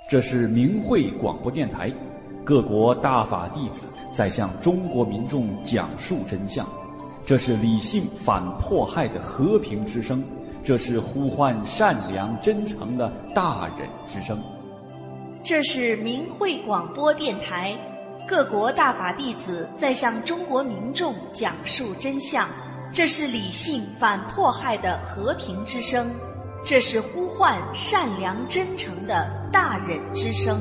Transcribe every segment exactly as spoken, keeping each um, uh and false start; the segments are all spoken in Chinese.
这是明慧广播电台，各国大法弟子在向中国民众讲述真相。这是理性反迫害的和平之声，这是呼唤善良真诚的大忍之声。 这是明慧广播电台，各国大法弟子在向中国民众讲述真相。这是理性反迫害的和平之声，这是呼唤善良真诚的大忍之声。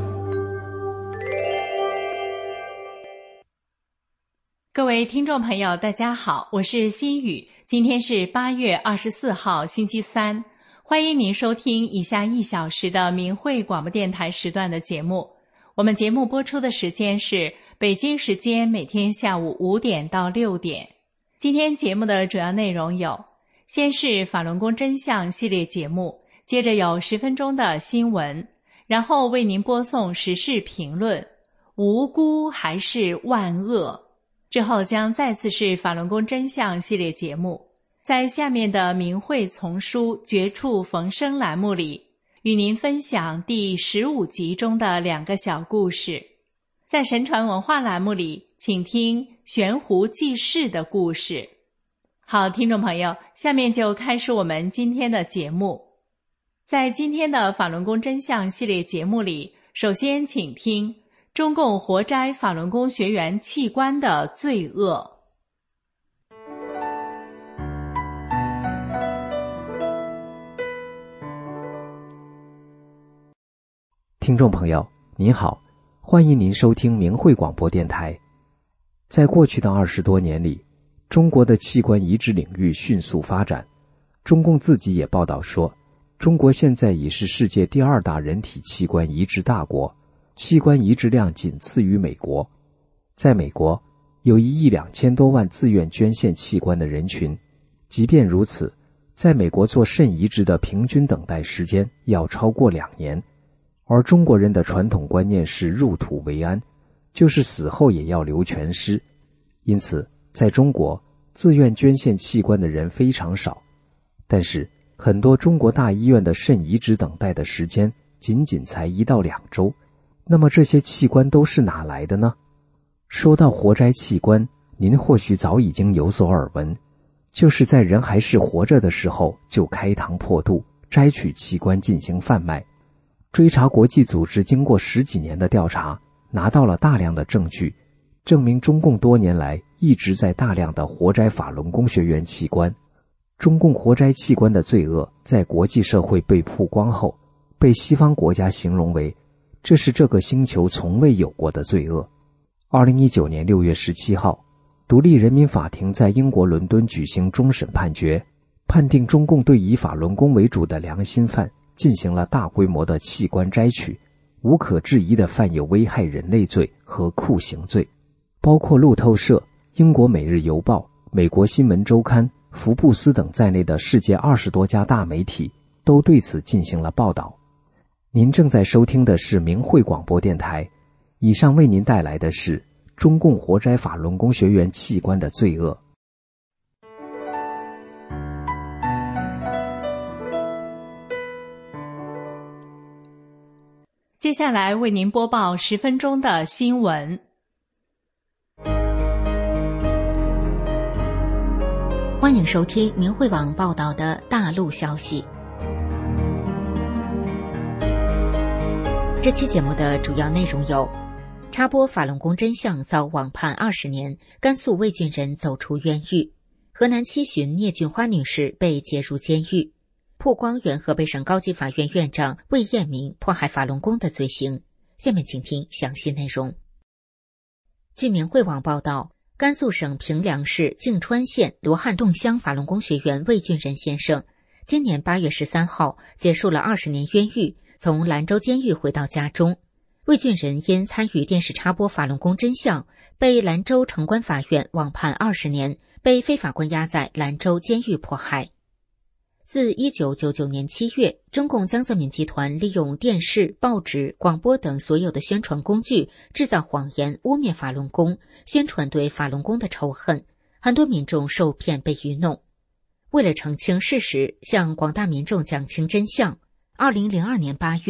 各位听众朋友大家好，我是心雨，今天是八月二十四号星期三，欢迎您收听以下一小时的明慧广播电台时段的节目。我们节目播出的时间是北京时间每天下午五点到六点。今天节目的主要内容有：先是法轮功真相系列节目，接着有十分钟的新闻，然后为您播送时事评论，无辜还是万恶。之后将再次是法轮功真相系列节目，在下面的明慧丛书绝处逢生栏目里，与您分享第十五集中的两个小故事。在神传文化栏目里，请听悬壶济世的故事。好，听众朋友，下面就开始我们今天的节目。在今天的法轮功真相系列节目里，首先请听中共活摘法轮功学员器官的罪恶。 听众朋友您好，欢迎您收听明慧广播电台。在过去的二十多年里，中国的器官移植领域迅速发展，中共自己也报道说，中国现在已是世界第二大人体器官移植大国，器官移植量仅次于美国。在美国，有一亿两千多万自愿捐献器官的人群，即便如此，在美国做肾移植的平均等待时间要超过两年。而中国人的传统观念是入土为安，就是死后也要留全尸。因此，在中国，自愿捐献器官的人非常少。但是，很多中国大医院的肾移植等待的时间仅仅才一到两周。那么这些器官都是哪来的呢？说到活摘器官，您或许早已经有所耳闻，就是在人还是活着的时候就开膛破肚，摘取器官进行贩卖。追查国际组织经过十几年的调查，拿到了大量的证据，证明中共多年来一直在大量的活摘法轮功学员器官。中共活摘器官的罪恶在国际社会被曝光后，被西方国家形容为这是这个星球从未有过的罪恶。二零一九年六月十七号，独立人民法庭在英国伦敦举行终审判决，判定中共对以法轮功为主的良心犯进行了大规模的器官摘取，无可置疑地犯有危害人类罪和酷刑罪。包括路透社、英国每日邮报、美国新闻周刊、福布斯等在内的世界二十多家大媒体都对此进行了报道。您正在收听的是明慧广播电台，以上为您带来的是中共活摘法轮功学员器官的罪恶。 接下来为您播报十分钟的新闻。 欢迎收听明慧网报道的大陆消息。这期节目的主要内容有：插播法轮功真相遭网判二十年，甘肃魏郡人走出冤狱；河南七旬聂俊花女士被解入监狱；曝光原河北省高级法院院长魏彦明迫害法轮功的罪行。下面请听详细内容。据明慧网报道，甘肃省平凉市泾川县罗汉洞乡法轮功学员魏俊仁先生，今年八月十三号结束了二十年冤狱，从兰州监狱回到家中。魏俊仁因参与电视插播法轮功真相，被兰州城关法院网判二十年，被非法关押在兰州监狱迫害。自一九九九年七月，中共江泽民集团利用电视、报纸、广播等所有的宣传工具，制造谎言，污蔑法轮功，宣传对法轮功的仇恨，很多民众受骗被愚弄。为了澄清事实，向广大民众讲清真相，二零零二年八月，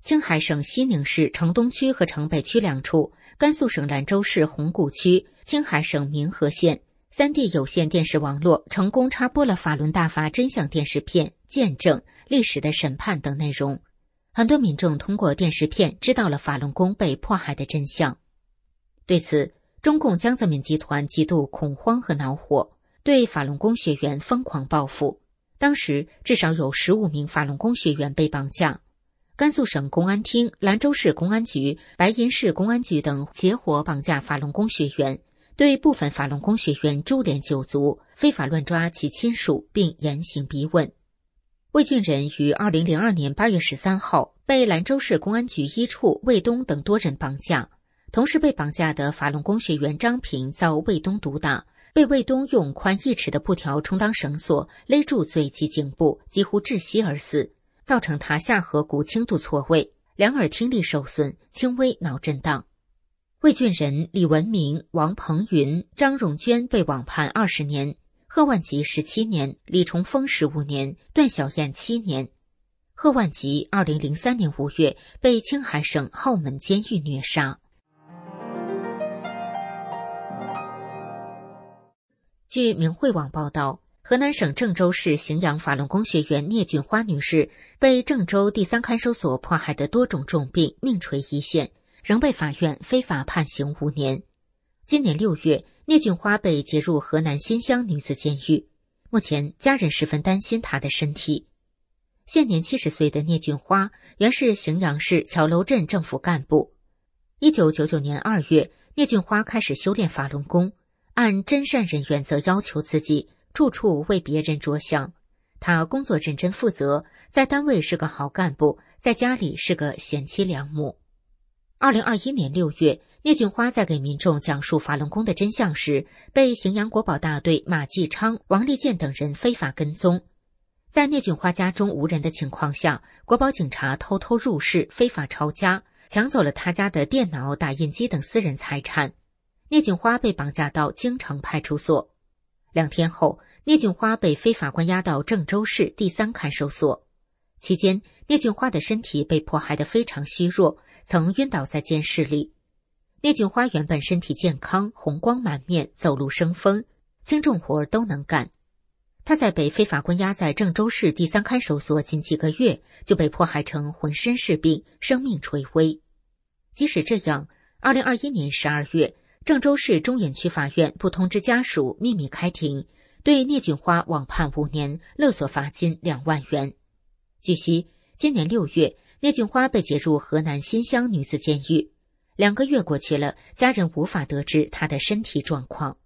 青海省西宁市城东区和城北区两处，甘肃省兰州市红谷区、青海省民和县三地有线电视网络成功插播了法轮大法真相电视片《见证历史的审判》等内容。很多民众通过电视片知道了法轮功被迫害的真相。对此，中共江泽民集团极度恐慌和恼火，对法轮功学员疯狂报复。当时至少有十五名法轮功学员被绑架。甘肃省公安厅、兰州市公安局、白银市公安局等结伙绑架法轮功学员，对部分法轮功学员株连九族，非法乱抓其亲属，并严刑逼问。魏俊仁于二零零二年八月十三号被兰州市公安局一处魏东等多人绑架。同时被绑架的法轮功学员张平遭魏东毒打，被魏东用宽一尺的布条充当绳索勒住嘴及颈部，几乎窒息而死，造成他下颌骨轻度错位，两耳听力受损，轻微脑震荡。魏俊仁、李文明、王鹏云、张荣娟被网判二十年，贺万吉十七年，李重峰十五年，段小燕七年。贺万吉二零零三年五月被青海省浩门监狱虐杀。据明慧网报道，河南省郑州市荥阳法轮功学员聂俊花女士被郑州第三看守所迫害的多种重病，命垂一线，仍被法院非法判刑五年。今年六月，聂俊花被接入河南新乡女子监狱，目前家人十分担心她的身体。现年七十岁的聂俊花原是荥阳市桥楼镇政府干部。一九九九年二月，聂俊花开始修炼法轮功，按真善人原则要求自己，处处为别人着想。他工作认真负责，在单位是个好干部，在家里是个贤妻良母。二零二一年六月，聂俊花在给民众讲述法轮功的真相时，被荥阳国保大队马继昌、王立健等人非法跟踪。在聂俊花家中无人的情况下，国保警察偷偷入室，非法抄家，抢走了他家的电脑、打印机等私人财产。聂俊花被绑架到京城派出所。两天后，聂俊花被非法关押到郑州市第三看守所。期间，聂俊花的身体被迫害得非常虚弱，曾晕倒在监室里。聂俊花原本身体健康，红光满面，走路生风，轻重活都能干。他在被非法关押在郑州市第三看守所仅几个月，就被迫害成浑身是病，生命垂危。即使这样，二零二一年十二月，郑州市中原区法院不通知家属，秘密开庭，对聂俊花网判五年，勒索罚金两万元。据悉，今年六月，聂俊花被接入河南新乡女子监狱。两个月过去了，家人无法得知她的身体状况。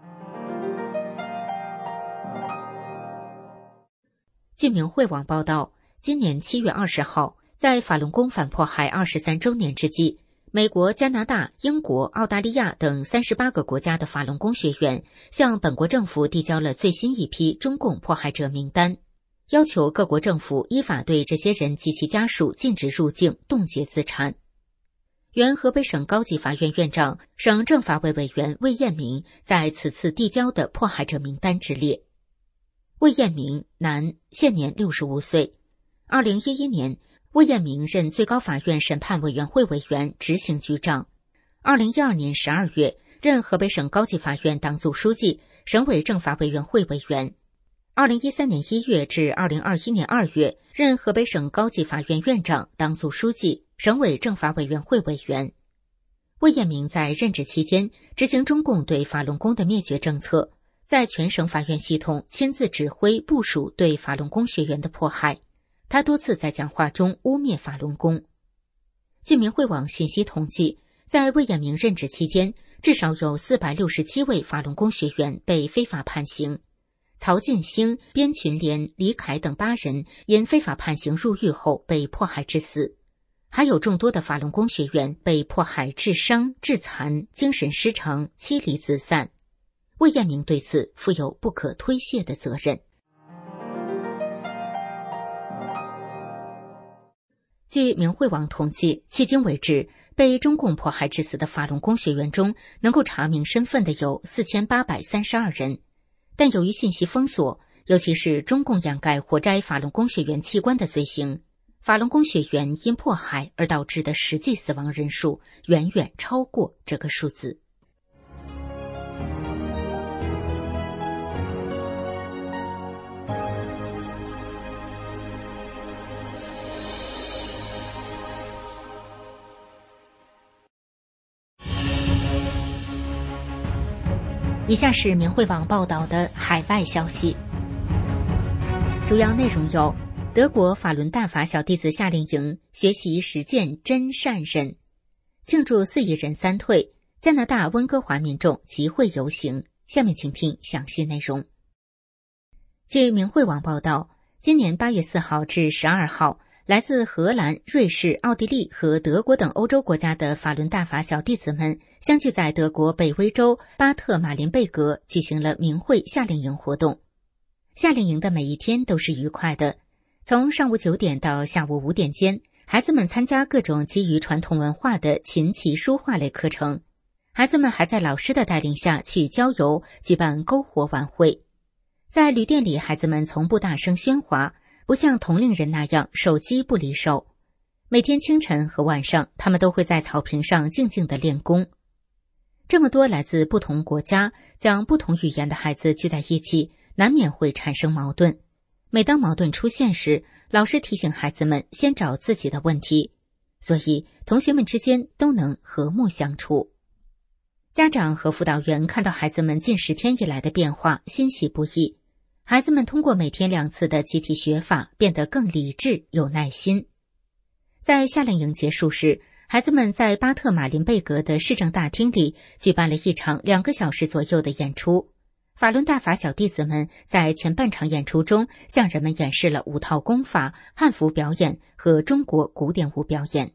据明慧网报道，今年七月二十号，在法轮功反迫害二十三周年之际，美国、加拿大、英国、澳大利亚等三十八个国家的法轮功学员向本国政府递交了最新一批中共迫害者名单，要求各国政府依法对这些人及其家属禁止入境、冻结资产。原河北省高级法院院长、省政法委委员魏彦明在此次递交的迫害者名单之列。魏彦明，男，现年六十五岁。二零一一年，魏彦明任最高法院审判委员会委员、执行局长。二零一二年十二月，任河北省高级法院党组书记、省委政法委员会委员。二零一三年一月至二零二一年二月，任河北省高级法院院长、党组书记、省委政法委员会委员。魏彦明在任职期间，执行中共对法轮功的灭绝政策，在全省法院系统亲自指挥部署对法轮功学员的迫害。他多次在讲话中污蔑法轮功。据明慧网信息统计，在魏彦明任职期间，至少有四百六十七位法轮功学员被非法判刑。曹进兴、边群莲、李凯等八人因非法判刑入狱后被迫害致死。还有众多的法轮功学员被迫害致伤、致残、精神失常、妻离子散。魏彦明对此负有不可推卸的责任。据明慧网统计，迄今为止，被中共迫害致死的法轮功学员中，能够查明身份的有四千八百三十二人。但由于信息封锁，尤其是中共掩盖活摘法轮功学员器官的罪行， 法轮功学员因迫害而导致的实际死亡人数远远超过这个数字。以下是明慧网报道的海外消息，主要内容有：德国法轮大法小弟子夏令营学习实践真善忍，庆祝四亿人三退，加拿大温哥华民众集会游行。下面请听详细内容。据明慧网报道，今年八月四号至十二号，来自荷兰、瑞士、奥地利和德国等欧洲国家的法轮大法小弟子们相聚在德国北威州巴特马林贝格，举行了明慧夏令营活动。夏令营的每一天都是愉快的，从上午九点到下午五点间，孩子们参加各种基于传统文化的琴棋书画类课程。孩子们还在老师的带领下去郊游，举办篝火晚会。在旅店里，孩子们从不大声喧哗，不像同龄人那样手机不离手。每天清晨和晚上，他们都会在草坪上静静地练功。这么多来自不同国家、讲不同语言的孩子聚在一起，难免会产生矛盾。每当矛盾出现时，老师提醒孩子们先找自己的问题，所以同学们之间都能和睦相处。家长和辅导员看到孩子们近十天以来的变化，欣喜不已。孩子们通过每天两次的集体学法，变得更理智、有耐心。在夏令营结束时，孩子们在巴特马林贝格的市政大厅里举办了一场两个小时左右的演出。法轮大法小弟子们在前半场演出中向人们演示了五套功法、汉服表演和中国古典舞表演。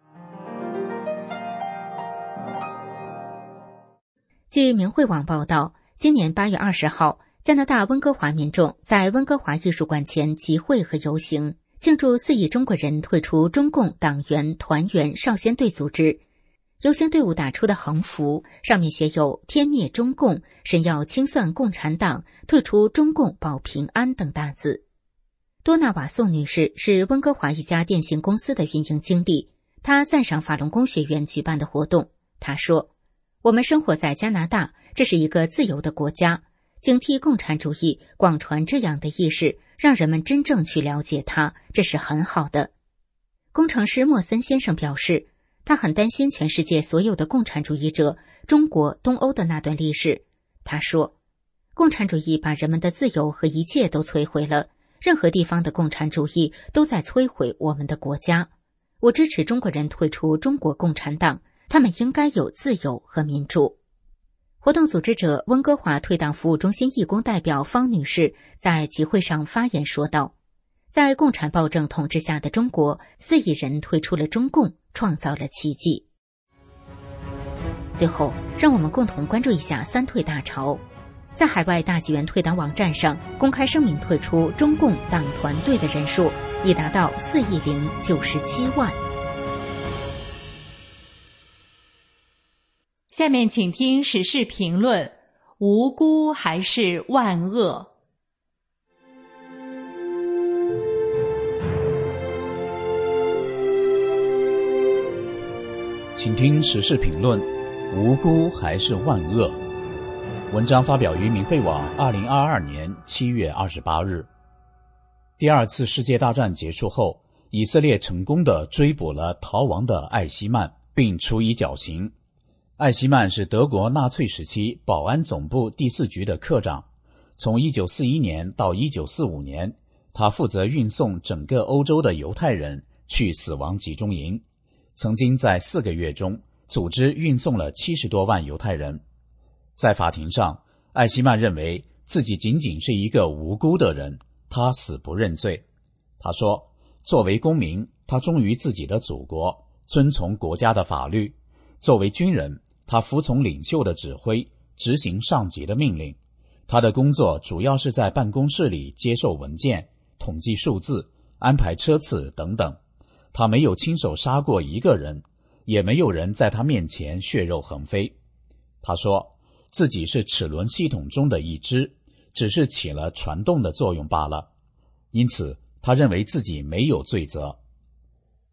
据明慧网报道，今年八月二十号，加拿大温哥华民众在温哥华艺术馆前集会和游行，庆祝四亿中国人退出中共党员团员少先队组织。游行队伍打出的横幅上面写有“天灭中共，神要清算共产党，退出中共保平安”等大字。多纳瓦宋女士是温哥华一家电信公司的运营经理，她赞赏法轮功学员举办的活动。她说：“我们生活在加拿大，这是一个自由的国家，警惕共产主义，广传这样的意识，让人们真正去了解它，这是很好的。”工程师莫森先生表示，他很担心全世界所有的共产主义者中国、东欧的那段历史。他说，共产主义把人们的自由和一切都摧毁了，任何地方的共产主义都在摧毁我们的国家。我支持中国人退出中国共产党，他们应该有自由和民主。活动组织者温哥华退党服务中心义工代表方女士在集会上发言说道，在共产暴政统治下的中国，四亿人退出了中共，创造了奇迹。最后，让我们共同关注一下三退大潮。在海外大纪元退党网站上，公开声明退出中共党团队的人数已达到四亿零九十七万。 下面请听时事评论：无辜还是万恶？ 请听时事评论：无辜还是万恶？文章发表于明慧网，二零二二年七月二十八日。第二次世界大战结束后，以色列成功地追捕了逃亡的艾希曼，并处以绞刑。艾希曼是德国纳粹时期保安总部第四局的科长，从一九四一年到一九四五年，他负责运送整个欧洲的犹太人去死亡集中营。曾经在四个月中组织运送了七十多万犹太人。在法庭上，艾希曼认为自己仅仅是一个无辜的人，他死不认罪。他说，作为公民，他忠于自己的祖国，遵从国家的法律；作为军人，他服从领袖的指挥，执行上级的命令。他的工作主要是在办公室里接受文件、统计数字、安排车次等等。他没有亲手杀过一个人，也没有人在他面前血肉横飞。他说，自己是齿轮系统中的一支，只是起了传动的作用罢了。因此，他认为自己没有罪责。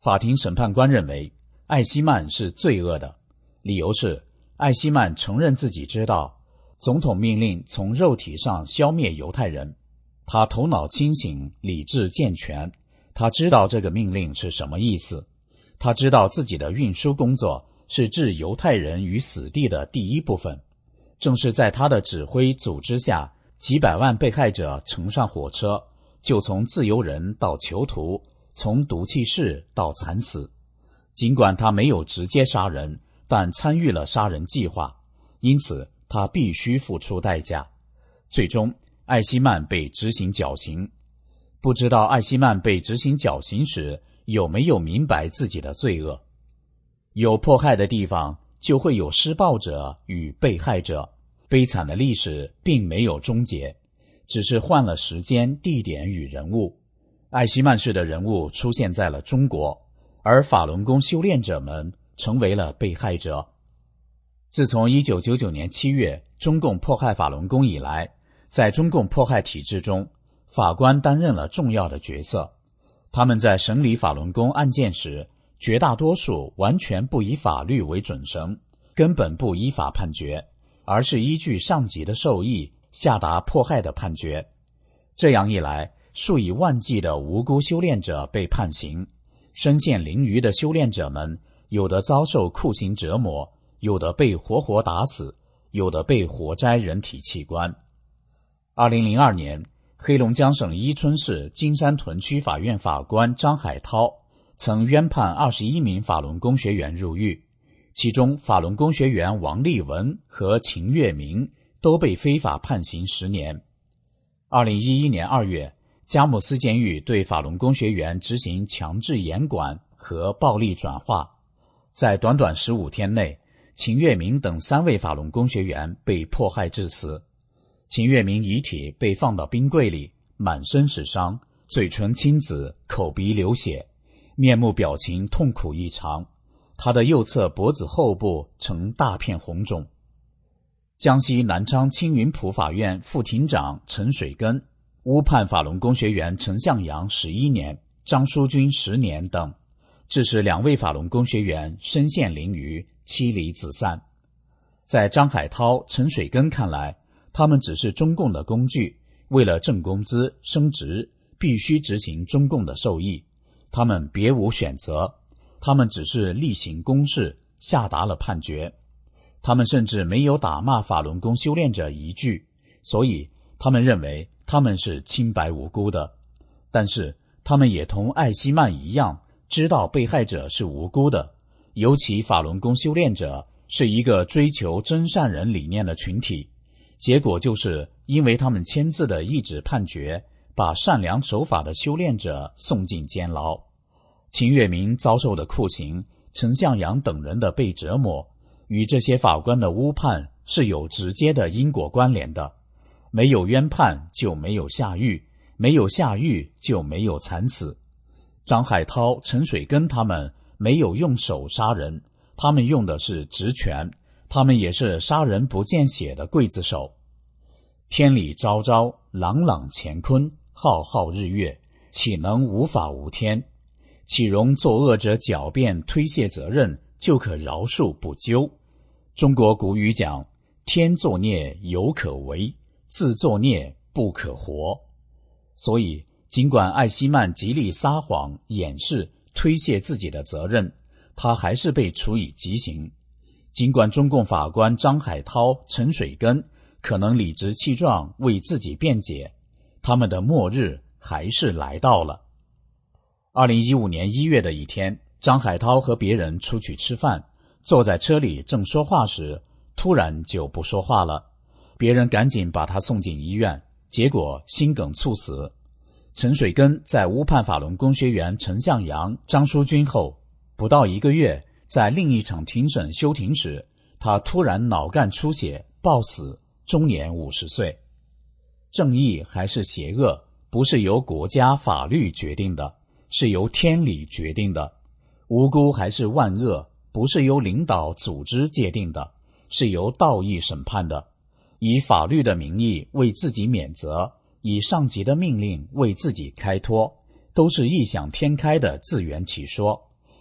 法庭审判官认为艾希曼是罪恶的，理由是艾希曼承认自己知道总统命令从肉体上消灭犹太人，他头脑清醒，理智健全，他知道这个命令是什么意思，他知道自己的运输工作是置犹太人于死地的第一部分。正是在他的指挥组织下，几百万被害者乘上火车，就从自由人到囚徒，从毒气室到惨死。尽管他没有直接杀人，但参与了杀人计划，因此他必须付出代价。最终艾希曼被执行绞刑。不知道艾希曼被执行绞刑时有没有明白自己的罪恶。有迫害的地方就会有施暴者与被害者，悲惨的历史并没有终结，只是换了时间、地点与人物。艾希曼式的人物出现在了中国，而法轮功修炼者们成为了被害者。自从一九九九年七月中共迫害法轮功以来，在中共迫害体制中，法官担任了重要的角色。他们在审理法轮功案件时，绝大多数完全不以法律为准绳，根本不依法判决，而是依据上级的授意下达迫害的判决。这样一来，数以万计的无辜修炼者被判刑，身陷囹圄的修炼者们，有的遭受酷刑折磨，有的被活活打死，有的被活摘人体器官。二零零二年，黑龙江省伊春市金山屯区法院法官张海涛曾冤判二十一名法轮功学员入狱，其中法轮功学员王立文和秦月明都被非法判刑十年。二零一一年二月，佳木斯监狱对法轮功学员执行强制严管和暴力转化，在短短十五天内，秦月明等三位法轮功学员被迫害致死。秦月明遗体被放到冰柜里，满身是伤，嘴唇青紫，口鼻流血，面目表情痛苦异常，他的右侧脖子后部呈大片红肿。江西南昌青云浦法院副庭长陈水根诬判法轮功学员陈向阳十一年，张书军十年等，致使两位法轮功学员身陷囹圄，妻离子散。在张海涛、陈水根看来，他们只是中共的工具，为了挣工资、升职，必须执行中共的授意，他们别无选择，他们只是例行公事，下达了判决。他们甚至没有打骂法轮功修炼者一句，所以他们认为他们是清白无辜的。但是他们也同艾希曼一样，知道被害者是无辜的，尤其法轮功修炼者是一个追求真善人理念的群体，结果就是因为他们签字的一纸判决，把善良守法的修炼者送进监牢。秦月明遭受的酷刑，陈向阳等人的被折磨，与这些法官的诬判是有直接的因果关联的。没有冤判就没有下狱，没有下狱就没有惨死。张海涛、陈水根他们没有用手杀人，他们用的是职权，他们也是杀人不见血的刽子手。天理昭昭，朗朗乾坤，浩浩日月，岂能无法无天？岂容作恶者狡辩推卸责任，就可饶恕不究？中国古语讲，天作孽犹可为，自作孽不可活。所以尽管艾希曼极力撒谎、掩饰、推卸自己的责任，他还是被处以极刑。尽管中共法官张海涛、陈水根可能理直气壮为自己辩解，他们的末日还是来到了。二零一五年一月的一天，张海涛和别人出去吃饭，坐在车里正说话时，突然就不说话了。别人赶紧把他送进医院，结果心梗猝死。陈水根在诬判法轮功学员陈向阳、张书军后，不到一个月，在另一场庭审休庭时，他突然脑干出血暴死，终年五十岁。正义还是邪恶，不是由国家法律决定的，是由天理决定的。无辜还是万恶，不是由领导组织界定的，是由道义审判的。以法律的名义为自己免责，以上级的命令为自己开脱，都是异想天开的自圆其说。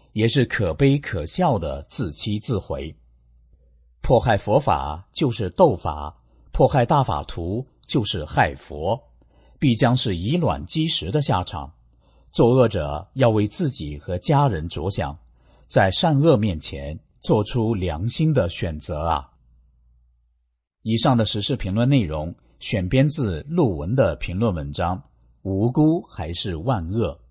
也是可悲可笑的自欺自毁。迫害佛法就是斗法，迫害大法图就是害佛，必将是以卵击石的下场。作恶者要为自己和家人着想，在善恶面前做出良心的选择啊！以上的时事评论内容选编自陆文的评论文章，无辜还是万恶？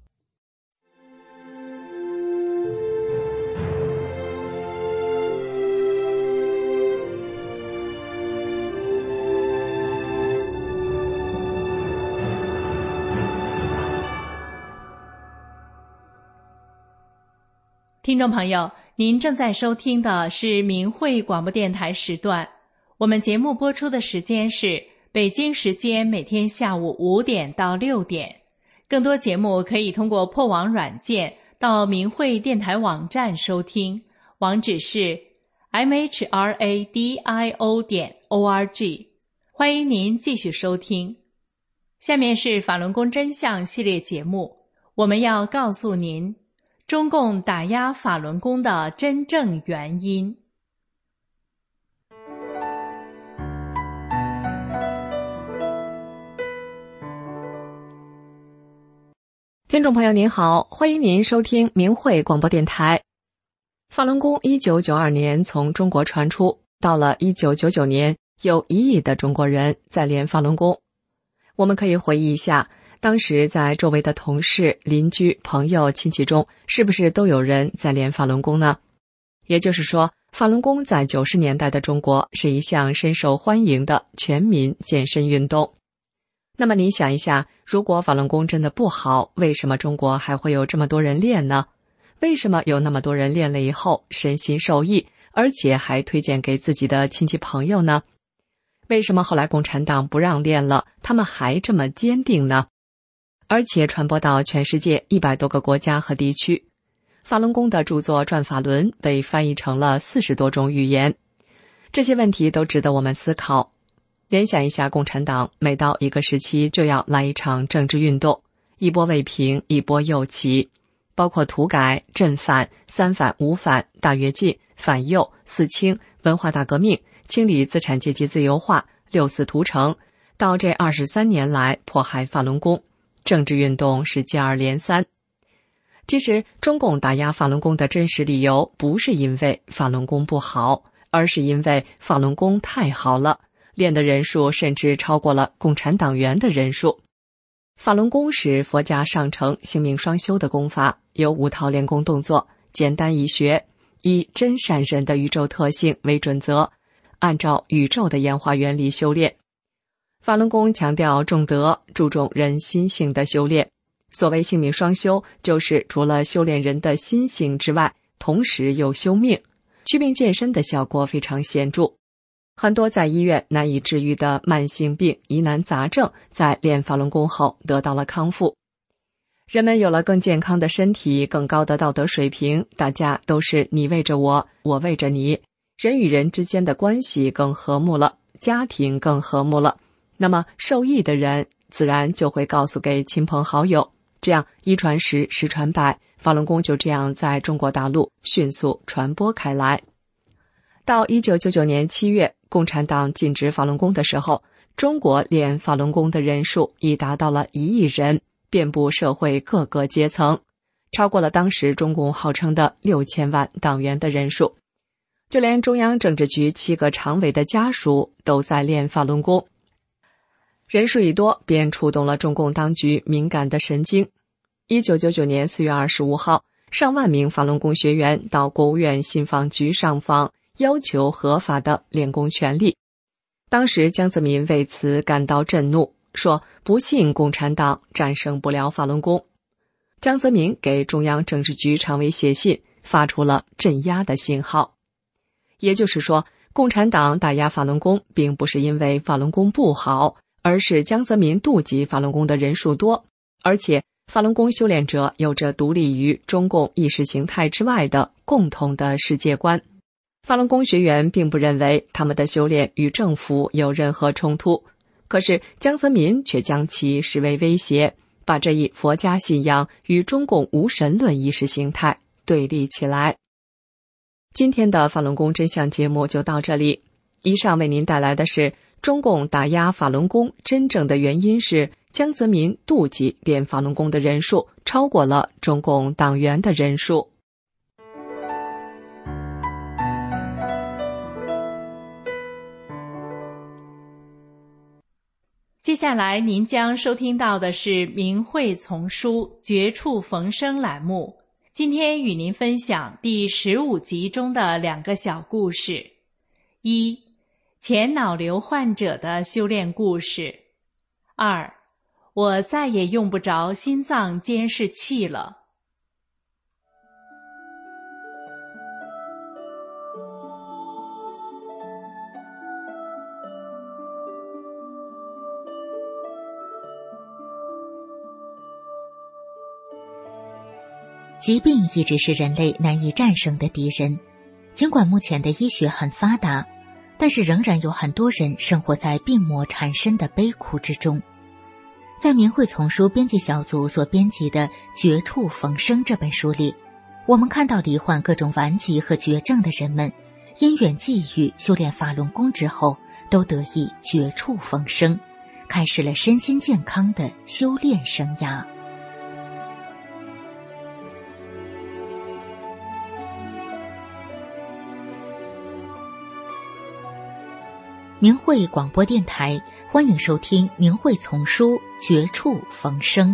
听众朋友，您正在收听的是明慧广播电台时段，我们节目播出的时间是北京时间每天下午五点到六点。更多节目可以通过破网软件到明慧电台网站收听，网址是 m h r a d i o 点 o r g。 欢迎您继续收听。下面是法轮功真相系列节目，我们要告诉您中共打压法轮功的真正原因。 听众朋友您好，欢迎您收听明慧广播电台。法轮功一九九二年从中国传出，到了一九九九年，有一亿的中国人在练法轮功。我们可以回忆一下，当时在周围的同事、邻居、朋友、亲戚中，是不是都有人在练法轮功呢？也就是说，法轮功在九十年代的中国是一项深受欢迎的全民健身运动。那么你想一下，如果法轮功真的不好，为什么中国还会有这么多人练呢？为什么有那么多人练了以后身心受益，而且还推荐给自己的亲戚朋友呢？为什么后来共产党不让练了，他们还这么坚定呢？而且传播到全世界一百多个国家和地区。法轮功的著作《转法轮》被翻译成了四十多种语言。这些问题都值得我们思考。联想一下，共产党每到一个时期就要来一场政治运动，一波未平，一波又起，包括土改、镇反、三反、五反、大跃进、反右、四清、文化大革命、清理资产阶级自由化、六四屠城，到这二十三年来迫害法轮功，政治运动是接二连三。其实中共打压法轮功的真实理由不是因为法轮功不好，而是因为法轮功太好了，练的人数甚至超过了共产党员的人数。法轮功是佛家上乘性命双修的功法，有五套练功动作，简单易学，以真善忍的宇宙特性为准则，按照宇宙的演化原理修炼。法轮功强调重德，注重人心性的修炼。所谓性命双修，就是除了修炼人的心性之外，同时又修命，祛病健身的效果非常显著。很多在医院难以治愈的慢性病、疑难杂症，在练法轮功后得到了康复。人们有了更健康的身体，更高的道德水平，大家都是你为着我，我为着你，人与人之间的关系更和睦了，家庭更和睦了。那么受益的人自然就会告诉给亲朋好友，这样一传十，十传百，法轮功就这样在中国大陆迅速传播开来。到一九九九年七月，共产党禁止法轮功的时候，中国练法轮功的人数已达到了一亿人，遍布社会各个阶层，超过了当时中共号称的六千万党员的人数。就连中央政治局七个常委的家属都在练法轮功。人数一多，便触动了中共当局敏感的神经。一九九九年四月二十五号，上万名法轮功学员到国务院信访局上访，要求合法的练功权利。当时江泽民为此感到震怒，说不信共产党战胜不了法轮功。江泽民给中央政治局常委写信，发出了镇压的信号。也就是说，共产党打压法轮功并不是因为法轮功不好，而是江泽民妒忌法轮功的人数多，而且法轮功修炼者有着独立于中共意识形态之外的共同的世界观。法轮功学员并不认为他们的修炼与政府有任何冲突，可是江泽民却将其视为威胁，把这一佛家信仰与中共无神论意识形态对立起来。今天的法轮功真相节目就到这里，以上为您带来的是中共打压法轮功真正的原因是江泽民妒忌练法轮功的人数超过了中共党员的人数。 接下来您将收听到的是明慧丛书绝处逢生栏目，今天与您分享第十五集中的两个小故事：一、前脑瘤患者的修炼故事；二、我再也用不着心脏监视器了。 疾病一直是人类难以战胜的敌人，尽管目前的医学很发达，但是仍然有很多人生活在病魔缠身的悲苦之中。在明慧丛书编辑小组所编辑的《绝处逢生》这本书里，我们看到罹患各种顽疾和绝症的人们，因缘际遇修炼法轮功之后，都得以绝处逢生，开始了身心健康的修炼生涯。明慧广播电台，欢迎收听明慧丛书《绝处逢生》。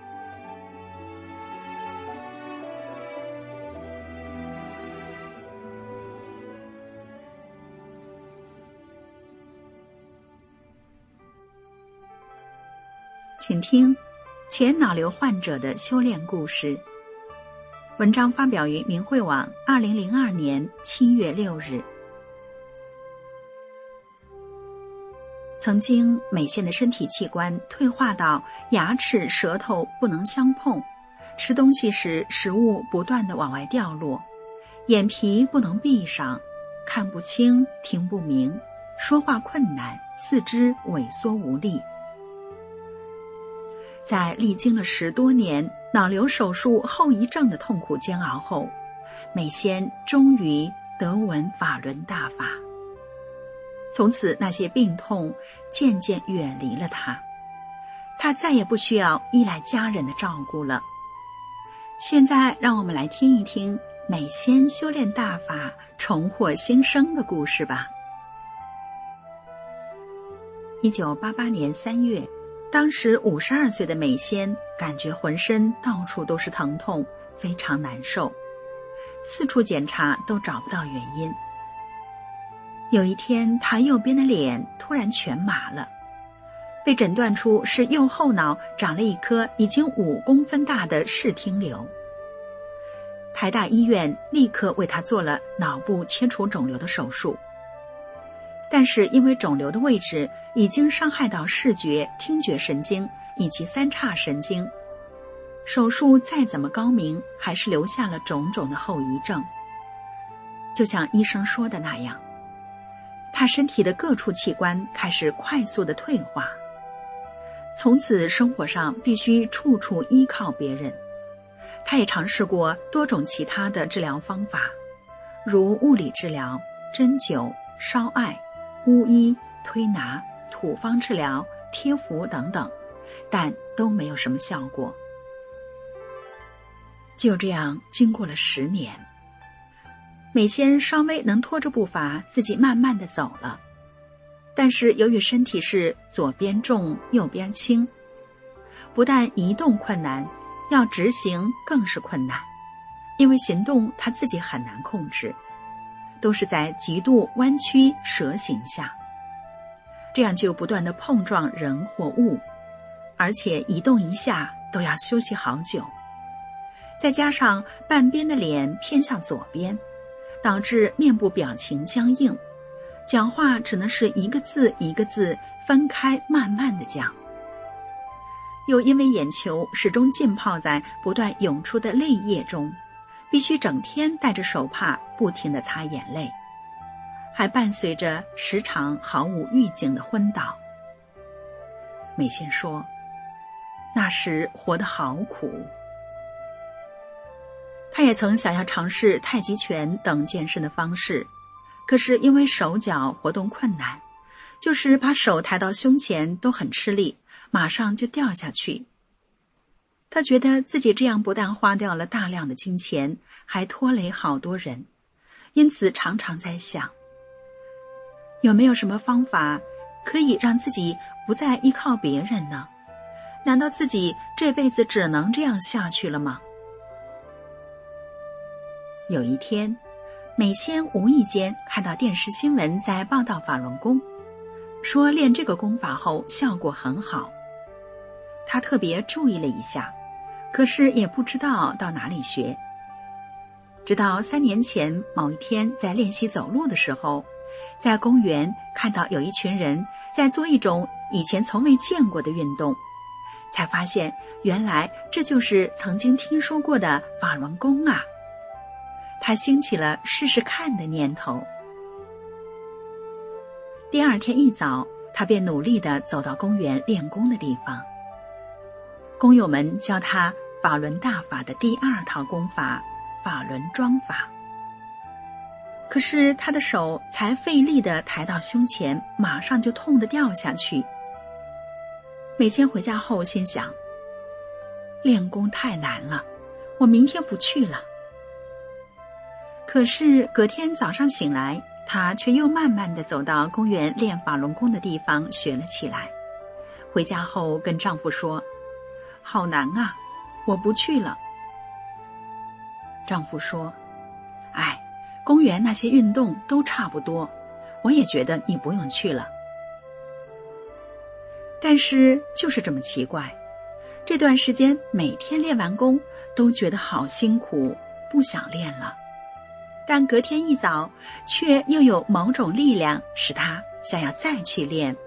请听前脑瘤患者的修炼故事。文章发表于明慧网二零零二年七月六日。曾经美仙的身体器官退化到牙齿、舌头不能相碰，吃东西时食物不断地往外掉落，眼皮不能闭上，看不清，听不明，说话困难，四肢萎缩无力。在历经了十多年脑瘤手术后遗症的痛苦煎熬后，美仙终于得闻法轮大法。从此那些病痛渐渐远离了他，他再也不需要依赖家人的照顾了。现在让我们来听一听美仙修炼大法重获新生的故事吧。一九八八年三月，当时五十二岁的美仙感觉浑身到处都是疼痛，非常难受，四处检查都找不到原因。有一天，他右边的脸突然全麻了，被诊断出是右后脑长了一颗已经五公分大的视听瘤。台大医院立刻为他做了脑部切除肿瘤的手术，但是因为肿瘤的位置已经伤害到视觉、听觉神经以及三叉神经，手术再怎么高明，还是留下了种种的后遗症。就像医生说的那样，他身体的各处器官开始快速的退化，从此生活上必须处处依靠别人。他也尝试过多种其他的治疗方法，如物理治疗、针灸、烧艾、巫医、推拿、土方治疗、贴符等等，但都没有什么效果。就这样经过了十年，美仙稍微能拖着步伐自己慢慢地走了，但是由于身体是左边重右边轻，不但移动困难，要直行更是困难，因为行动他自己很难控制，都是在极度弯曲蛇形下，这样就不断地碰撞人或物，而且移动一下都要休息好久。再加上半边的脸偏向左边，导致面部表情僵硬，讲话只能是一个字一个字分开慢慢地讲。又因为眼球始终浸泡在不断涌出的泪液中，必须整天戴着手帕不停地擦眼泪，还伴随着时常毫无预警的昏倒。美仙说，那时活得好苦。 他也曾想要尝试太极拳等健身的方式，可是因为手脚活动困难，就是把手抬到胸前都很吃力，马上就掉下去。他觉得自己这样不但花掉了大量的金钱，还拖累好多人，因此常常在想，有没有什么方法可以让自己不再依靠别人呢？难道自己这辈子只能这样下去了吗？有一天，美仙无意间看到电视新闻在报道法轮功，说练这个功法后效果很好。他特别注意了一下，可是也不知道到哪里学。直到三年前某一天在练习走路的时候，在公园看到有一群人在做一种以前从未见过的运动，才发现原来这就是曾经听说过的法轮功啊。他兴起了试试看的念头。第二天一早，他便努力地走到公园练功的地方。工友们教他法轮大法的第二套功法法轮桩法。可是他的手才费力地抬到胸前，马上就痛得掉下去。美仙回家后心想，练功太难了，我明天不去了。可是隔天早上醒来，他却又慢慢地走到公园练法轮功的地方学了起来。回家后跟丈夫说，好难啊，我不去了。丈夫说，哎，公园那些运动都差不多，我也觉得你不用去了。但是就是这么奇怪，这段时间每天练完功都觉得好辛苦，不想练了。但隔天一早，却又有某种力量使他想要再去练。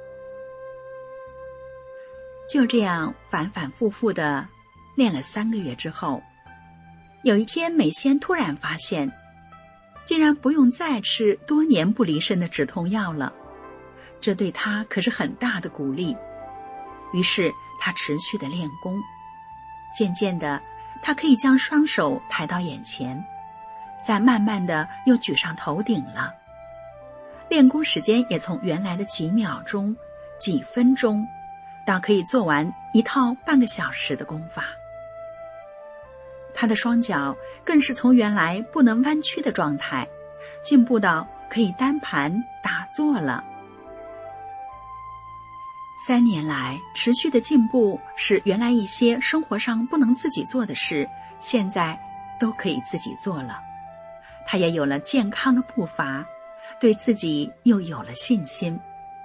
就这样反反复复地练了三个月之后，有一天美仙突然发现，竟然不用再吃多年不离身的止痛药了，这对她可是很大的鼓励。于是她持续地练功，渐渐的，她可以将双手抬到眼前，再慢慢的又举上头顶了。练功时间也从原来的几秒钟、几分钟，到可以做完一套半个小时的功法。他的双脚更是从原来不能弯曲的状态，进步到可以单盘打坐了。三年来持续的进步，使原来一些生活上不能自己做的事，现在都可以自己做了。他也有了健康的步伐，对自己又有了信心。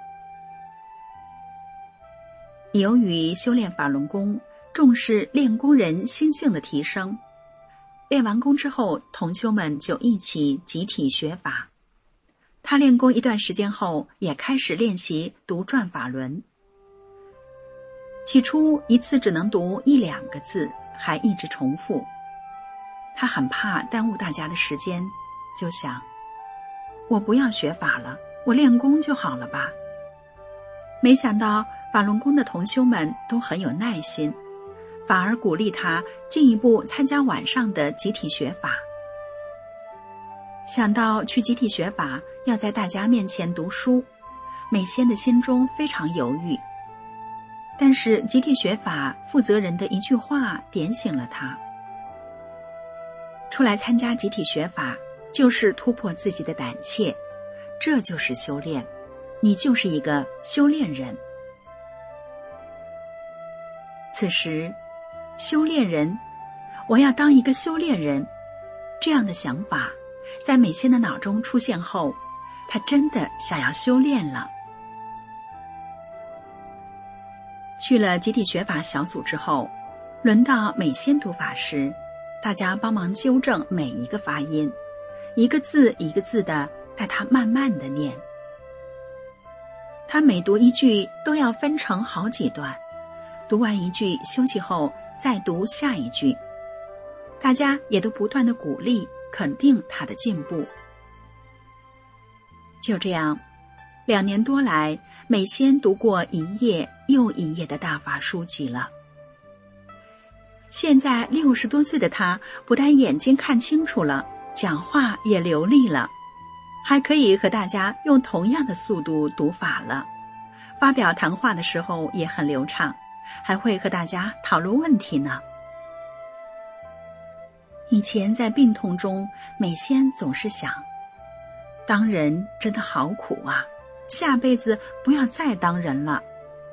由于修炼法轮功，重视练功人心性的提升，练完功之后，同修们就一起集体学法。他练功一段时间后，也开始练习读转法轮。起初一次只能读一两个字，还一直重复。他很怕耽误大家的时间，就想，我不要学法了，我练功就好了吧。没想到法轮功的同修们都很有耐心，反而鼓励他进一步参加晚上的集体学法。想到去集体学法要在大家面前读书，美仙的心中非常犹豫。但是集体学法负责人的一句话点醒了他，出来参加集体学法就是突破自己的胆怯，这就是修炼，你就是一个修炼人。此时修炼人，我要当一个修炼人，这样的想法在美仙的脑中出现后，她真的想要修炼了。去了集体学法小组之后，轮到美仙读法时，大家帮忙纠正每一个发音，一个字一个字的带她慢慢的念。她每读一句都要分成好几段，读完一句休息后再读下一句，大家也都不断的鼓励肯定她的进步。就这样，两年多来，美仙读过一页又一页的大法书籍了。 现在六十多岁的他，不但眼睛看清楚了，讲话也流利了，还可以和大家用同样的速度读法了。发表谈话的时候也很流畅，还会和大家讨论问题呢。以前在病痛中，美仙总是想，当人真的好苦啊，下辈子不要再当人了。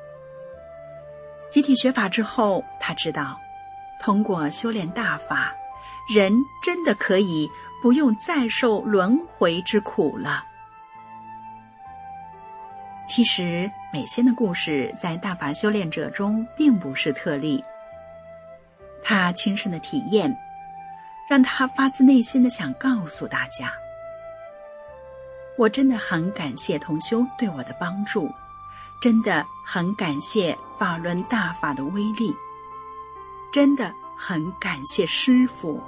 集体学法之后，他知道通过修炼大法，人真的可以不用再受轮回之苦了。其实美仙的故事在大法修炼者中并不是特例，他亲身的体验让他发自内心的想告诉大家，我真的很感谢同修对我的帮助，真的很感谢法轮大法的威力，真的很感谢师父。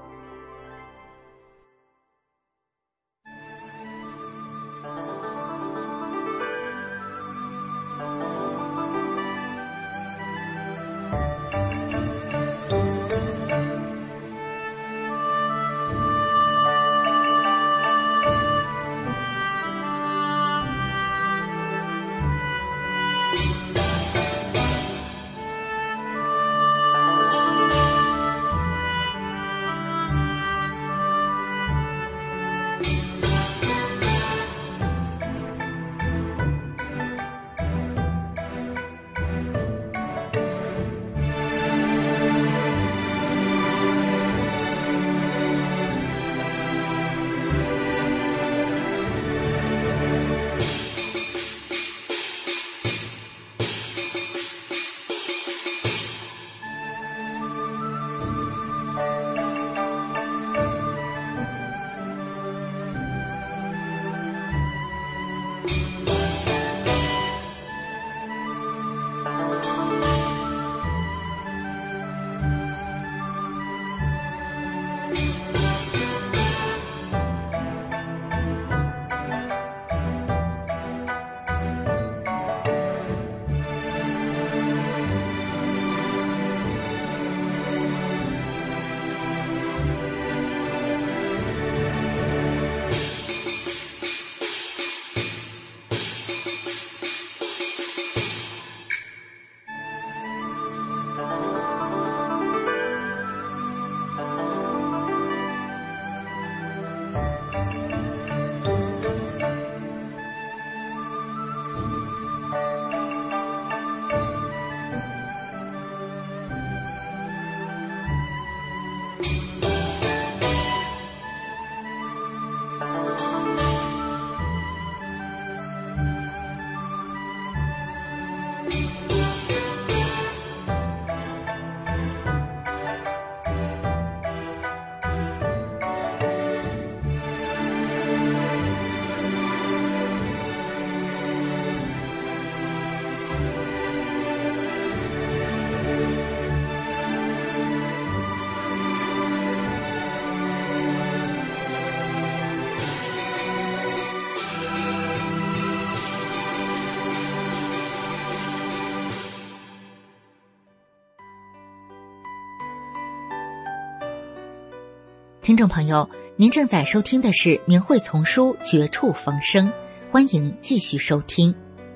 听众朋友，您正在收听的是明慧丛书《绝处逢生》，欢迎继续收听。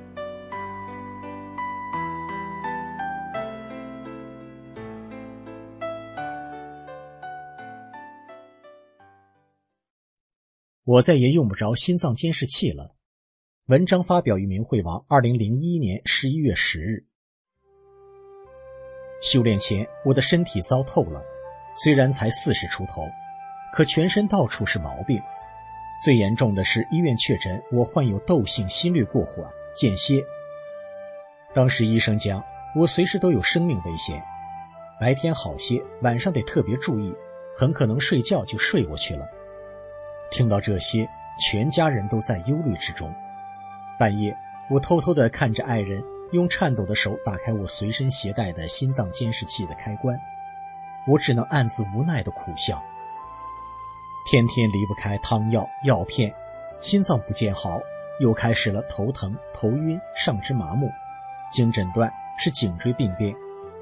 我再也用不着心脏监视器了。文章发表于明慧网二零零一年十一月十日。修炼前，我的身体糟透了，虽然才四十出头，可全身到处是毛病。最严重的是医院确诊我患有窦性心律过缓间歇。当时医生讲我随时都有生命危险，白天好些，晚上得特别注意，很可能睡觉就睡过去了。听到这些，全家人都在忧虑之中。半夜，我偷偷地看着爱人用颤抖的手打开我随身携带的心脏监视器的开关，我只能暗自无奈地苦笑。天天离不开汤药药片，心脏不见好，又开始了头疼头晕上肢麻木，经诊断是颈椎病变。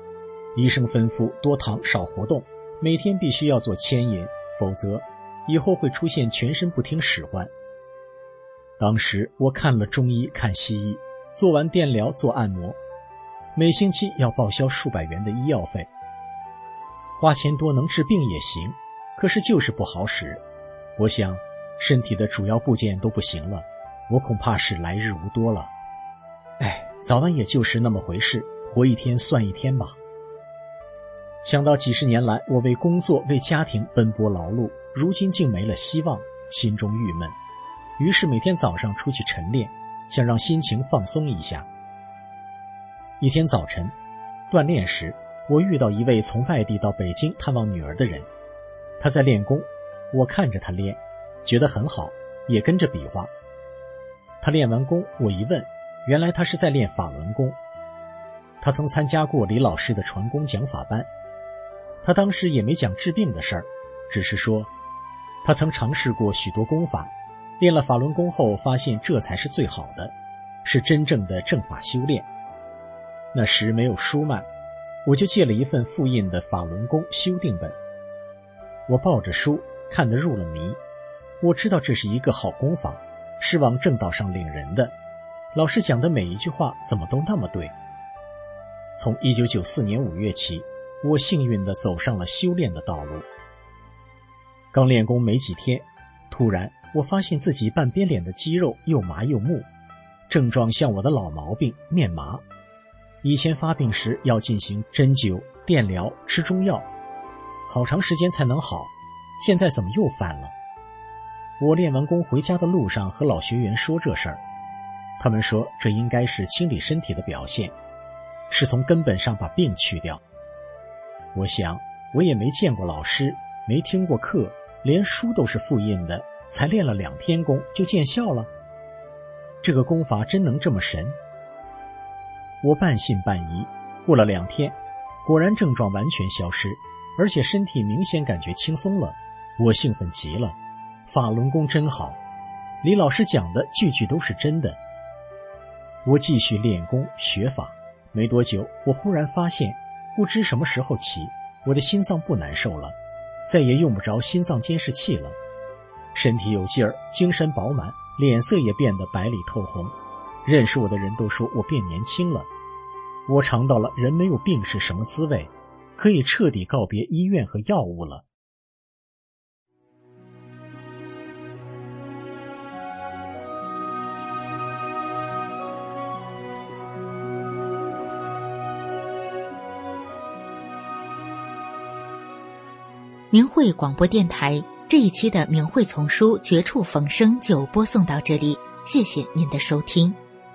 医生吩咐多躺少活动，每天必须要做牵引，否则以后会出现全身不听使唤。当时我看了中医看西医，做完电疗做按摩，每星期要报销数百元的医药费。花钱多能治病也行，可是就是不好使。我想身体的主要部件都不行了，我恐怕是来日无多了。哎，早晚也就是那么回事，活一天算一天吧。想到几十年来我为工作为家庭奔波劳碌，如今竟没了希望，心中郁闷。于是每天早上出去晨练，想让心情放松一下。一天早晨锻炼时，我遇到一位从外地到北京探望女儿的人，他在练功，我看着他练，觉得很好，也跟着比划。他练完功，我一问，原来他是在练法轮功。他曾参加过李老师的传功讲法班，他当时也没讲治病的事儿，只是说他曾尝试过许多功法，练了法轮功后发现这才是最好的，是真正的正法修炼。那时没有书卖，我就借了一份复印的法轮功修订本。我抱着书看得入了迷，我知道这是一个好功法，是往正道上领人的。老师讲的每一句话怎么都那么对。从一九九四年五月起，我幸运地走上了修炼的道路。刚练功没几天，突然我发现自己半边脸的肌肉又麻又木，症状像我的老毛病面麻。以前发病时要进行针灸、电疗、吃中药，好长时间才能好，现在怎么又犯了？我练完功回家的路上和老学员说这事儿，他们说这应该是清理身体的表现，是从根本上把病去掉。我想我也没见过老师，没听过课，连书都是复印的，才练了两天功就见效了？这个功法真能这么神？我半信半疑，过了两天，果然症状完全消失，而且身体明显感觉轻松了。我兴奋极了，法轮功真好，李老师讲的句句都是真的。我继续练功学法，没多久我忽然发现，不知什么时候起，我的心脏不难受了，再也用不着心脏监视器了，身体有劲儿，精神饱满，脸色也变得白里透红。认识我的人都说我变年轻了。我尝到了人没有病是什么滋味，可以彻底告别医院和药物了。 明慧广播电台这一期的明慧丛书绝处逢生就播送到这里，谢谢您的收听。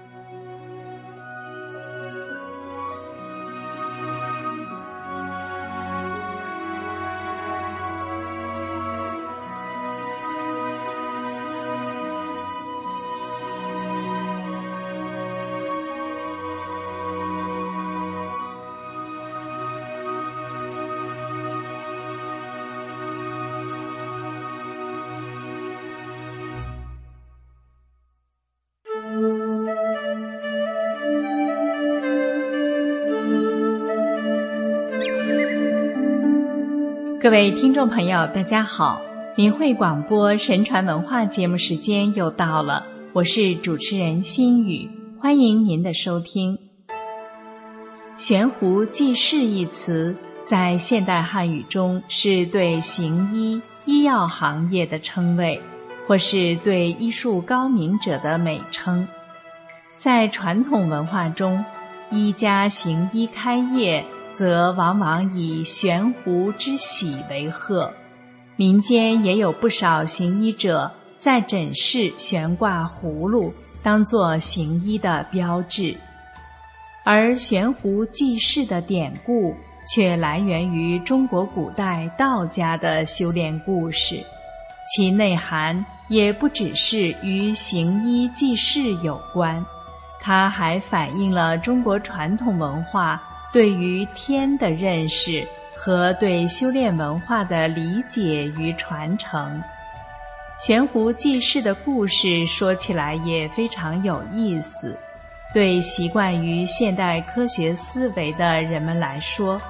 各位听众朋友大家好，明慧广播神传文化节目时间又到了，我是主持人心语，欢迎您的收听。悬壶济世一词在现代汉语中是对行医医药行业的称谓，或是对医术高明者的美称。在传统文化中，医家行医开业则往往以悬壶之喜为贺，民间也有不少行医者在诊室悬挂葫芦，当作行医的标志。而悬壶济世的典故却来源于中国古代道家的修炼故事，其内涵也不只是与行医济世有关，它还反映了中国传统文化对于天的认识和对修炼文化的理解与传承。悬壶济世的故事说起来也非常有意思，对习惯于现代科学思维的人们来说，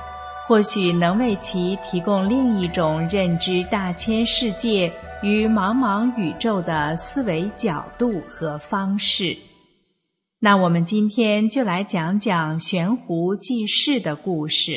或许能为其提供另一种认知大千世界与茫茫宇宙的思维角度和方式。那我们今天就来讲讲悬壶济世的故事。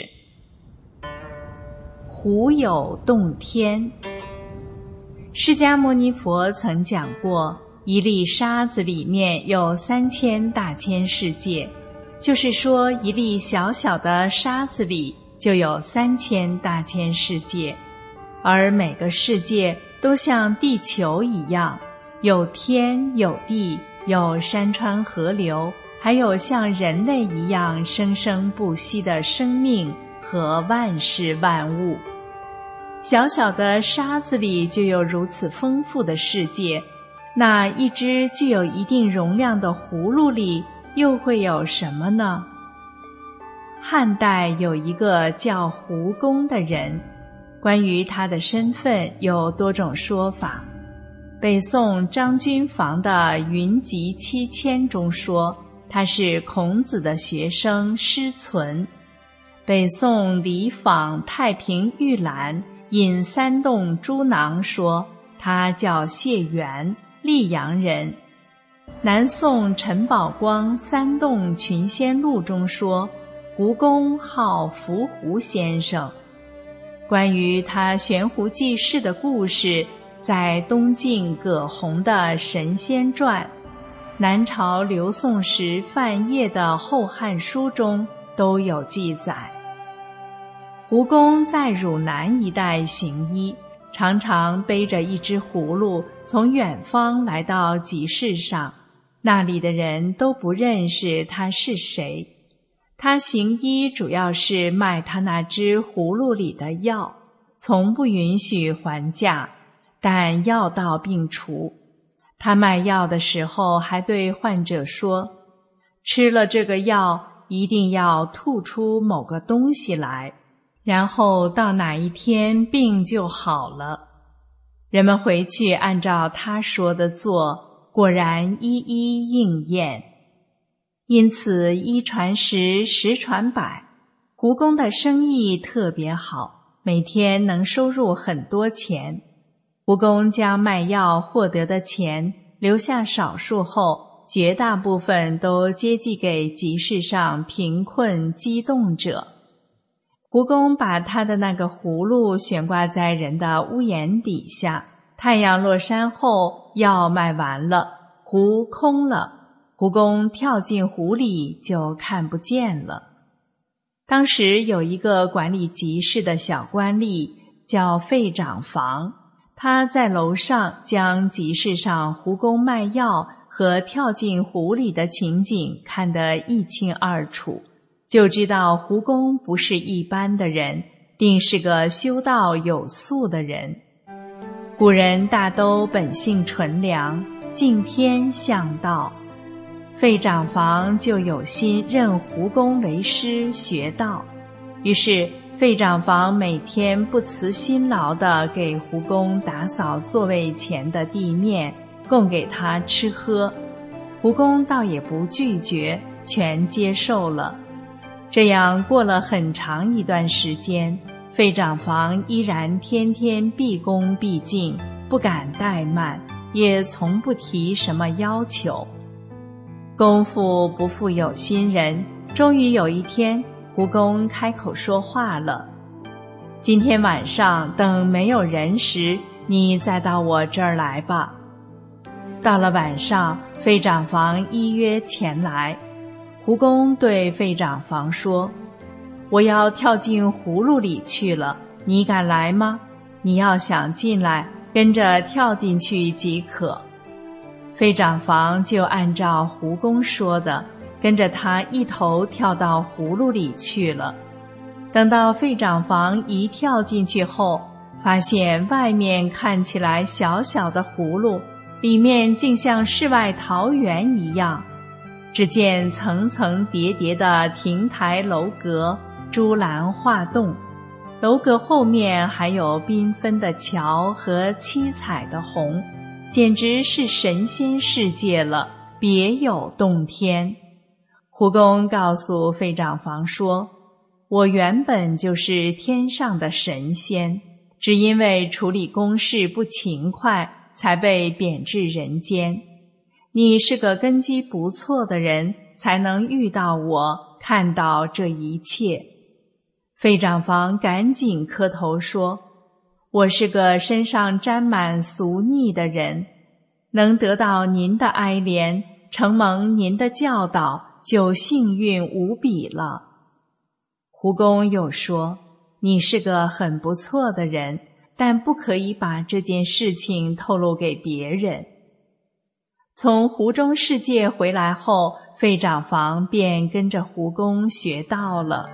壶有洞天。释迦牟尼佛曾讲过，一粒沙子里面有三千大千世界，就是说一粒小小的沙子里就有三千大千世界，而每个世界都像地球一样，有天有地，有山川河流，还有像人类一样生生不息的生命和万事万物。小小的沙子里就有如此丰富的世界，那一只具有一定容量的葫芦里又会有什么呢？汉代有一个叫胡公的人，关于他的身份有多种说法。北宋张君房的《云集七千》中说他是孔子的学生师存。北宋李昉《太平御览》引三洞诸囊说他叫谢元，溧阳人。南宋陈宝光《三洞群仙录》中说胡公号伏胡先生。关于他悬壶济世的故事，在东晋葛洪的《神仙传》、南朝刘宋时范晔的《后汉书》中都有记载。胡公在汝南一带行医，常常背着一只葫芦从远方来到集市上，那里的人都不认识他是谁。他行医主要是卖他那只葫芦里的药，从不允许还价，但药到病除。他卖药的时候还对患者说，吃了这个药一定要吐出某个东西来，然后到哪一天病就好了。人们回去按照他说的做，果然一一应验。因此一传十，十传百，胡公的生意特别好，每天能收入很多钱。胡公将卖药获得的钱留下少数后，绝大部分都接济给集市上贫困饥冻者。胡公把他的那个葫芦悬挂在人的屋檐底下，太阳落山后，药卖完了，壶空了，胡公跳进湖里就看不见了。当时有一个管理集市的小官吏叫费长房，他在楼上将集市上胡公卖药和跳进湖里的情景看得一清二楚，就知道胡公不是一般的人，定是个修道有素的人。古人大都本性纯良，敬天向道，费长房就有心认胡公为师学道，于是费长房每天不辞辛劳地给胡公打扫座位前的地面，供给他吃喝。胡公倒也不拒绝，全接受了。这样过了很长一段时间，费长房依然天天毕恭毕敬，不敢怠慢，也从不提什么要求。功夫不负有心人，终于有一天，胡公开口说话了：今天晚上等没有人时，你再到我这儿来吧。到了晚上，费长房依约前来。胡公对费长房说：我要跳进葫芦里去了，你敢来吗？你要想进来，跟着跳进去即可。费长房就按照胡公说的，跟着他一头跳到葫芦里去了。等到费长房一跳进去后，发现外面看起来小小的葫芦，里面竟像世外桃源一样。只见层层叠叠的亭台楼阁，朱栏画栋，楼阁后面还有缤纷的桥和七彩的虹，简直是神仙世界了，别有洞天。胡公告诉费长房说： 我原本就是天上的神仙，只因为处理公事不勤快，才被贬至人间。你是个根基不错的人，才能遇到我，看到这一切。”费长房赶紧磕头说：“我是个身上沾满俗腻的人，能得到您的哀怜，承蒙您的教导，就幸运无比了。”胡公又说：“你是个很不错的人，但不可以把这件事情透露给别人。”从湖中世界回来后，费长房便跟着胡公学道了。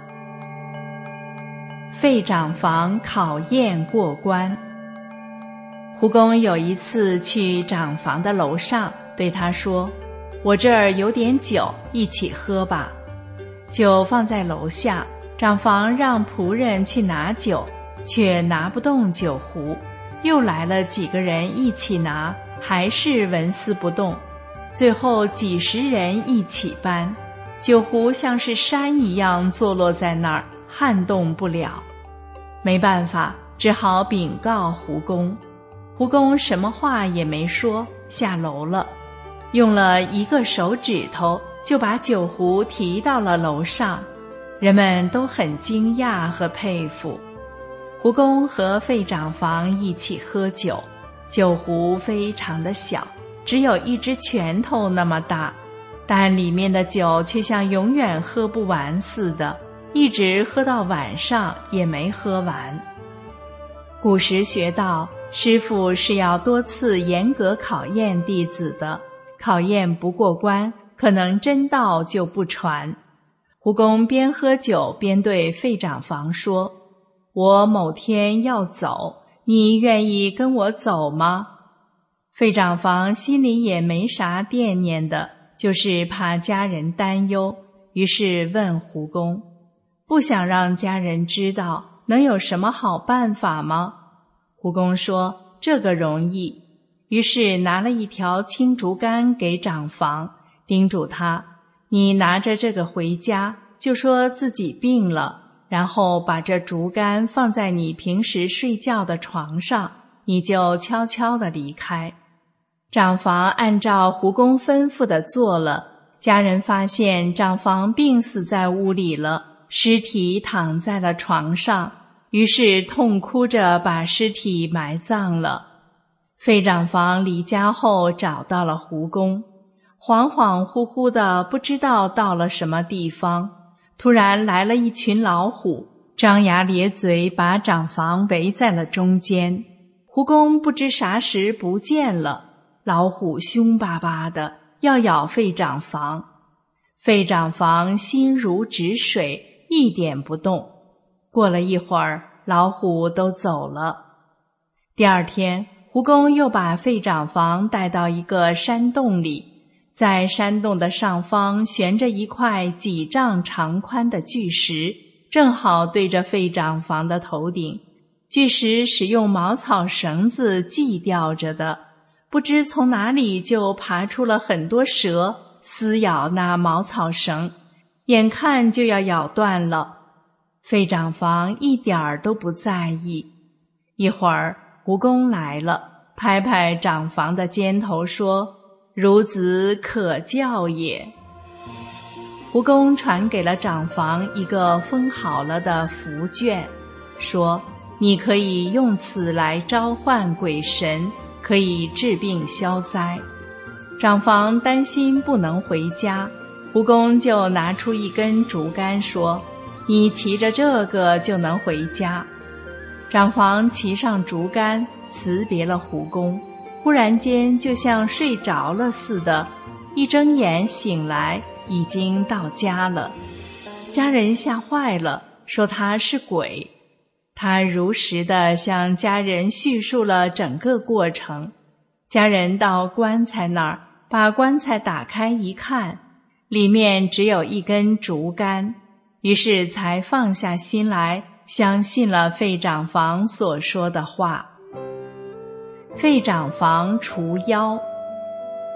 费长房考验过关。胡公有一次去长房的楼上，对他说：“我这儿有点酒，一起喝吧。”酒放在楼下，长房让仆人去拿酒，却拿不动酒壶，又来了几个人一起拿，还是纹丝不动。最后几十人一起搬，酒壶像是山一样坐落在那儿，撼动不了。没办法，只好禀告胡公。胡公什么话也没说，下楼了，用了一个手指头就把酒壶提到了楼上。人们都很惊讶和佩服。胡公和费长房一起喝酒，酒壶非常的小，只有一只拳头那么大，但里面的酒却像永远喝不完似的，一直喝到晚上也没喝完。古时学道，师父是要多次严格考验弟子的，考验不过关，可能真道就不传。胡公边喝酒边对费长房说：“我某天要走，你愿意跟我走吗？”费长房心里也没啥惦念的，就是怕家人担忧，于是问胡公：“不想让家人知道，能有什么好办法吗？”胡公说：“这个容易。”于是拿了一条青竹竿给长房，叮嘱他：“你拿着这个回家，就说自己病了，然后把这竹竿放在你平时睡觉的床上，你就悄悄地离开。”长房按照胡公吩咐的做了，家人发现长房病死在屋里了，尸体躺在了床上，于是痛哭着把尸体埋葬了。费长房离家后找到了胡公，恍恍惚惚的不知道到了什么地方，突然来了一群老虎，张牙咧嘴把长房围在了中间。胡公不知啥时不见了，老虎凶巴巴的要咬费长房。费长房心如止水，一点不动。过了一会儿，老虎都走了。第二天，胡公又把费长房带到一个山洞里，在山洞的上方悬着一块几丈长宽的巨石，正好对着费长房的头顶。巨石是用茅草绳子系吊着的，不知从哪里就爬出了很多蛇，撕咬那茅草绳，眼看就要咬断了。费长房一点儿都不在意。一会儿，胡公来了，拍拍长房的肩头说：“孺子可教也。”胡公传给了长房一个封好了的符卷，说：“你可以用此来召唤鬼神，可以治病消灾。”长房担心不能回家，胡公就拿出一根竹竿说：“你骑着这个就能回家。”长房骑上竹竿，辞别了胡公，忽然间就像睡着了似的，一睁眼醒来，已经到家了。家人吓坏了，说他是鬼。他如实地向家人叙述了整个过程。家人到棺材那儿，把棺材打开一看，里面只有一根竹竿，于是才放下心来，相信了费长房所说的话。费长房除妖。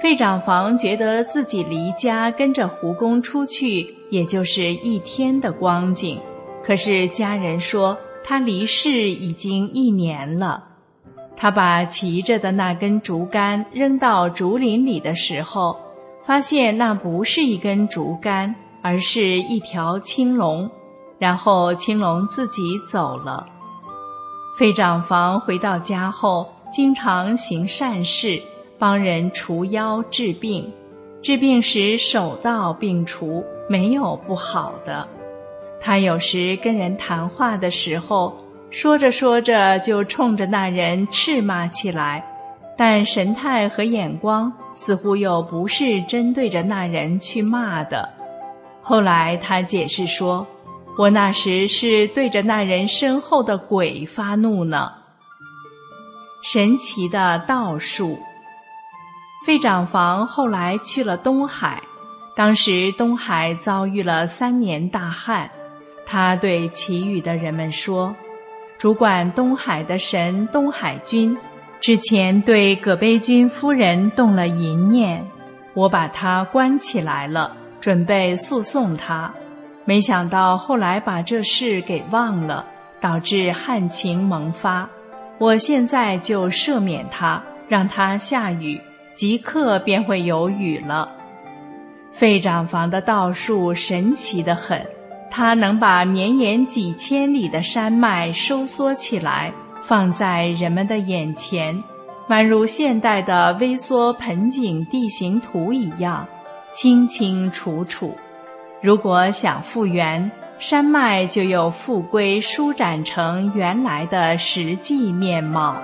费长房觉得自己离家跟着胡公出去，也就是一天的光景，可是家人说他离世已经一年了。他把骑着的那根竹竿扔到竹林里的时候，发现那不是一根竹竿，而是一条青龙，然后青龙自己走了。费长房回到家后，经常行善事，帮人除妖治病，治病时手到病除，没有不好的。他有时跟人谈话的时候，说着说着就冲着那人斥骂起来，但神态和眼光似乎又不是针对着那人去骂的。后来他解释说，我那时是对着那人身后的鬼发怒呢。神奇的道术。费长房后来去了东海，当时东海遭遇了三年大旱，他对其余的人们说，主管东海的神东海君之前对葛悲君夫人动了淫念，我把他关起来了，准备诉讼他，没想到后来把这事给忘了，导致旱情萌发。我现在就赦免他，让他下雨，即刻便会有雨了。费长房的道术神奇得很，他能把绵延几千里的山脉收缩起来，放在人们的眼前，宛如现代的微缩盆景地形图一样，清清楚楚。如果想复原，山脉就又复归舒展成原来的实际面貌。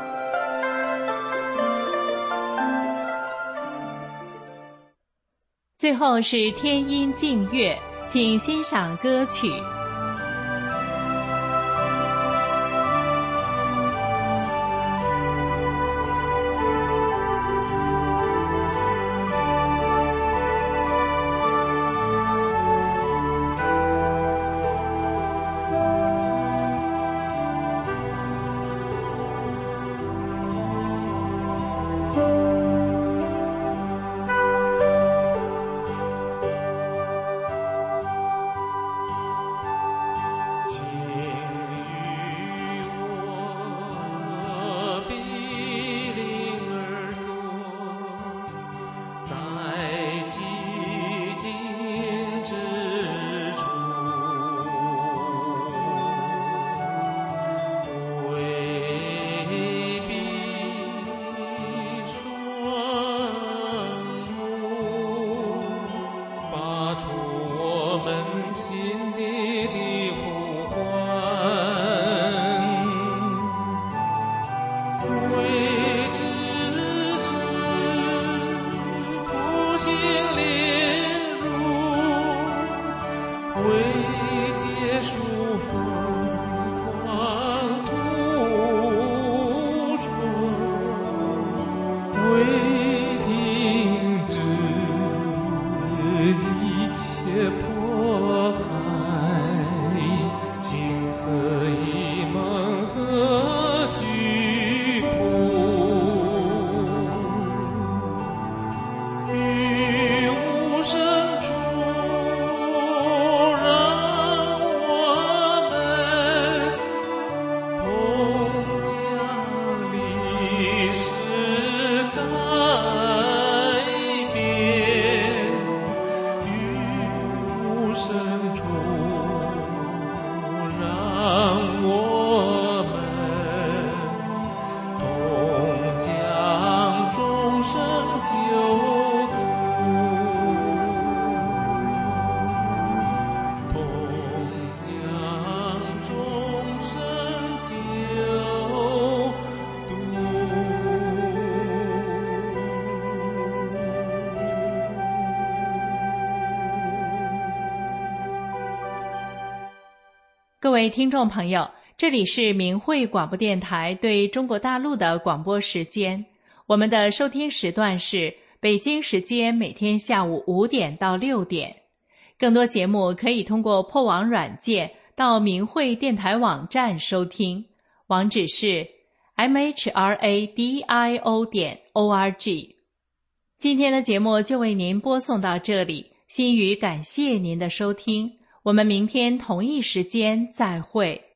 最后是天音静月，请欣赏歌曲。各位听众朋友，这里是明慧广播电台对中国大陆的广播时间。我们的收听时段是北京时间每天下午五点到六点。更多节目可以通过破网软件到明慧电台网站收听，网址是 m h r a d i o 点 o r g。 今天的节目就为您播送到这里，心语感谢您的收听，我们明天同一时间再会。